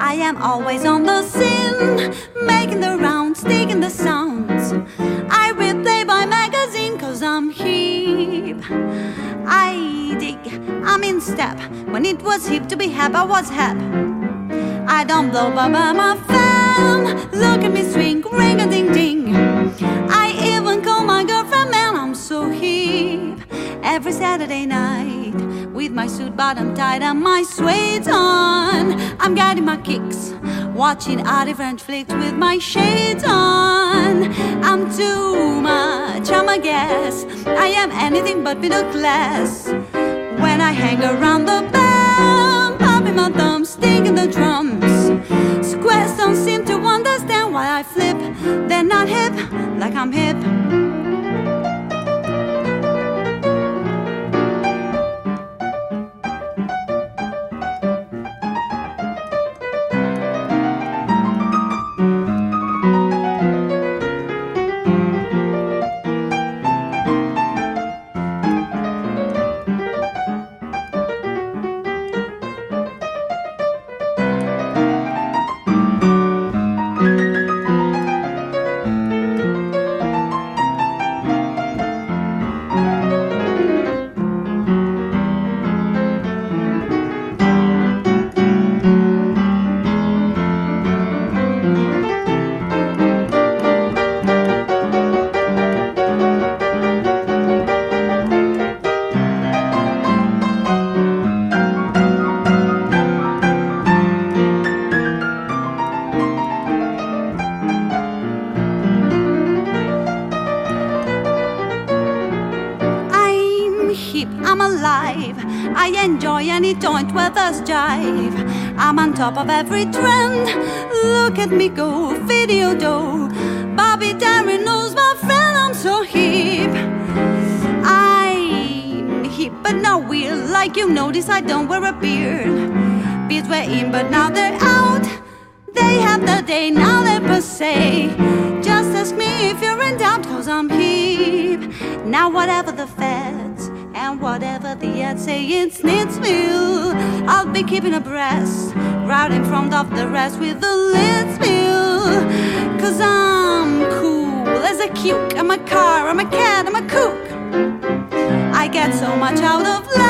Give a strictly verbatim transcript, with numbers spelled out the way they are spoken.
I am always on the scene, making the rounds, digging the sounds. I read Playboy magazine cause I'm hip. I dig, I'm in step. When it was hip to be hap, I was hap. I don't blow by my fan. Look at me swing, ring a ding ding. I even call my girlfriend man, I'm so hip. Every Saturday night, with my suit bottom tied and my suede on, I'm getting my kicks, watching Adi French flicks with my shades on. I'm too much, I'm a guess. I am anything but middle class. When I hang around the band, popping my thumbs, stinging the drums. Squares don't seem to understand why I flip. They're not hip, like I'm hip. I'm alive, I enjoy any joint where there's jive. I'm on top of every trend, look at me go, video dough. Bobby Darin knows my friend, I'm so hip. I'm hip but not weird, like you notice I don't wear a beard. Beards were in but now they're out, they have their day, now they're per se. Just ask me if you're in doubt, cause I'm hip. Now whatever the feds and whatever the ads say in Snitsville, I'll be keeping abreast, right in front of the rest with the lid spill. Cause I'm cool as a cuke, I'm a car, I'm a cat, I'm a kook. I get so much out of life.